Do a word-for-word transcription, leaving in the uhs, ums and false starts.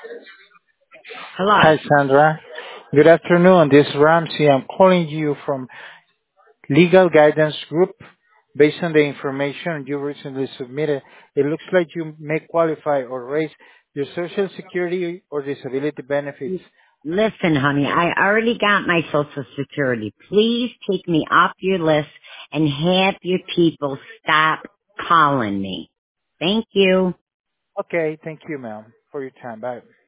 Hello. Hi, Sandra. Good afternoon. This is Ramsey. I'm calling you from Legal Guidance Group. Based on the information you recently submitted, it looks like you may qualify or raise your Social Security or disability benefits. Listen, honey, I already got my social security. Please take me off your list and have your people stop calling me. Thank you. Okay, thank you, ma'am, for your time. Bye.